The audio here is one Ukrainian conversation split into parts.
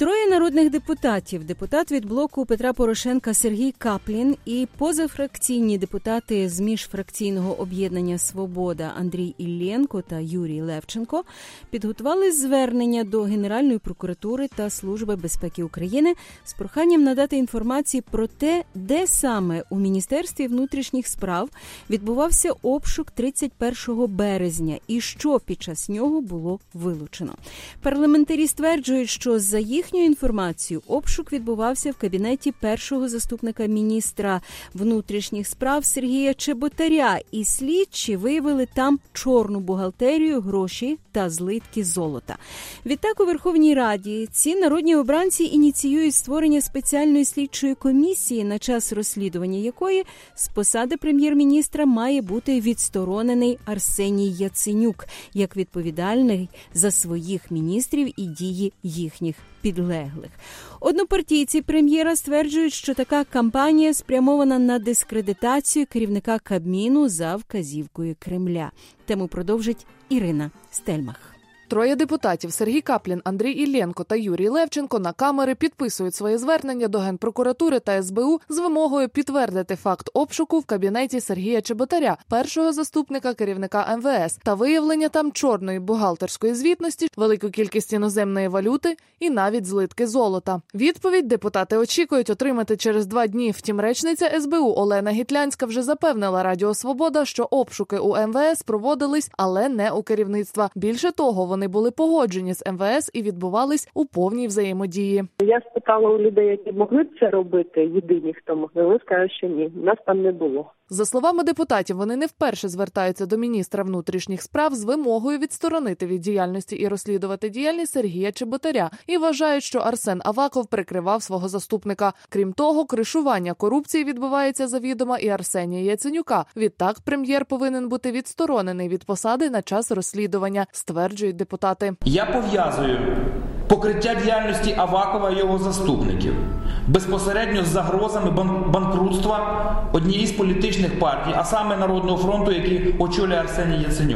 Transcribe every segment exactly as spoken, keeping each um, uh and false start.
Троє народних депутатів, депутат від блоку Петра Порошенка Сергій Каплін і позафракційні депутати з міжфракційного об'єднання «Свобода» Андрій Іллєнко та Юрій Левченко підготували звернення до Генеральної прокуратури та Служби безпеки України з проханням надати інформацію про те, де саме у Міністерстві внутрішніх справ відбувався обшук тридцять першого березня і що під час нього було вилучено. Парламентарі стверджують, що за їхньою інформацією обшук відбувався в кабінеті першого заступника міністра внутрішніх справ Сергія Чеботаря, і слідчі виявили там чорну бухгалтерію, гроші та злитки золота. Відтак у Верховній Раді ці народні обранці ініціюють створення спеціальної слідчої комісії, на час розслідування якої з посади прем'єр-міністра має бути відсторонений Арсеній Яценюк як відповідальний за своїх міністрів і дії їхніх підлеглих. Однопартійці прем'єра стверджують, що така кампанія спрямована на дискредитацію керівника Кабміну за вказівкою Кремля. Тему продовжить Ірина Стельмах. Троє депутатів – Сергій Каплін, Андрій Іллєнко та Юрій Левченко – на камери підписують своє звернення до Генпрокуратури та ес бе у з вимогою підтвердити факт обшуку в кабінеті Сергія Чеботаря, першого заступника керівника ем ве ес, та виявлення там чорної бухгалтерської звітності, велику кількість іноземної валюти і навіть злитки золота. Відповідь депутати очікують отримати через два дні. Втім, речниця ес бе у Олена Гітлянська вже запевнила Радіо Свобода, що обшуки у ем ве ес проводились, але не у керівництва. Більше того, вони були погоджені з ем ве ес і відбувались у повній взаємодії. Я спитала у людей, які могли б це робити, єдині, хто могли, вони скажуть, що ні, нас там не було. За словами депутатів, вони не вперше звертаються до міністра внутрішніх справ з вимогою відсторонити від діяльності і розслідувати діяльність Сергія Чеботаря і вважають, що Арсен Аваков прикривав свого заступника. Крім того, кришування корупції відбувається завідомо і Арсенія Яценюка. Відтак, прем'єр повинен бути відсторонений від посади на час розслідування, стверджують депутати. Я пов'язую покриття діяльності Авакова і його заступників безпосередньо з загрозами банкрутства однієї з політичних партій, а саме Народного фронту, який очолює Арсеній Яценюк.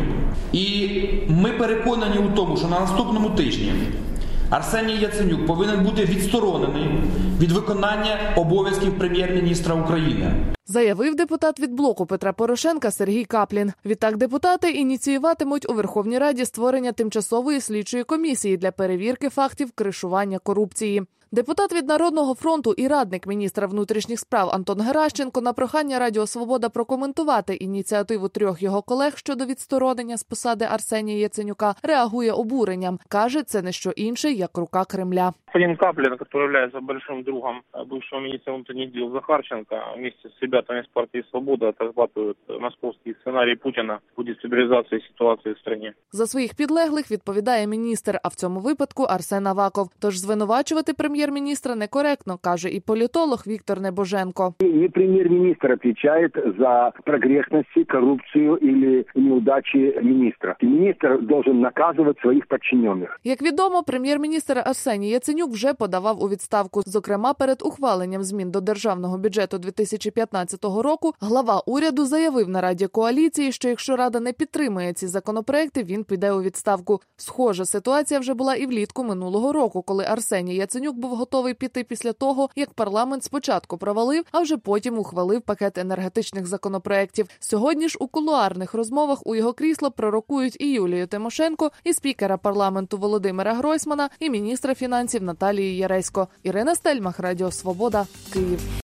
І ми переконані у тому, що на наступному тижні Арсеній Яценюк повинен бути відсторонений від виконання обов'язків прем'єр-міністра України. Заявив депутат від блоку Петра Порошенка Сергій Каплін. Відтак депутати ініціюватимуть у Верховній Раді створення тимчасової слідчої комісії для перевірки фактів кришування корупції. Депутат від Народного фронту і радник міністра внутрішніх справ Антон Геращенко на прохання Радіо Свобода прокоментувати ініціативу трьох його колег щодо відсторонення з посади Арсенія Яценюка реагує обуренням. Каже, це не що інше, як рука Кремля. Господин Каплин, который является большим другом бывшего министра внутренних дел Захарченко, вместе с ребятами из партии «Свобода» отрабатывают московский сценарий Путина по дестабилизации ситуации в стране. За своїх підлеглих відповідає міністр, а в цьому випадку Арсен Аваков. Тож звинувачувати прем'єр-міністра некоректно, каже і політолог Віктор Небоженко. Не прем'єр-міністр відповідає за прогрешності, корупцію или неудачі міністра. Міністр должен наказувати своїх підчинених. Як відомо, прем'єр-міністр Арсеній Яценюк вже подавав у відставку. Зокрема, перед ухваленням змін до Державного бюджету дві тисячі п'ятнадцятого року глава уряду заявив на Раді коаліції, що якщо Рада не підтримує ці законопроекти, він піде у відставку. Схожа ситуація вже була і влітку минулого року, коли Арсеній Яценюк був готовий піти після того, як парламент спочатку провалив, а вже потім ухвалив пакет енергетичних законопроєктів. Сьогодні ж у кулуарних розмовах у його крісло пророкують і Юлію Тимошенко, і спікера парламенту Володимира Гройсмана, і міністра фінансів Наталії Яресько. Ірина Стельмах, Радіо Свобода, Київ.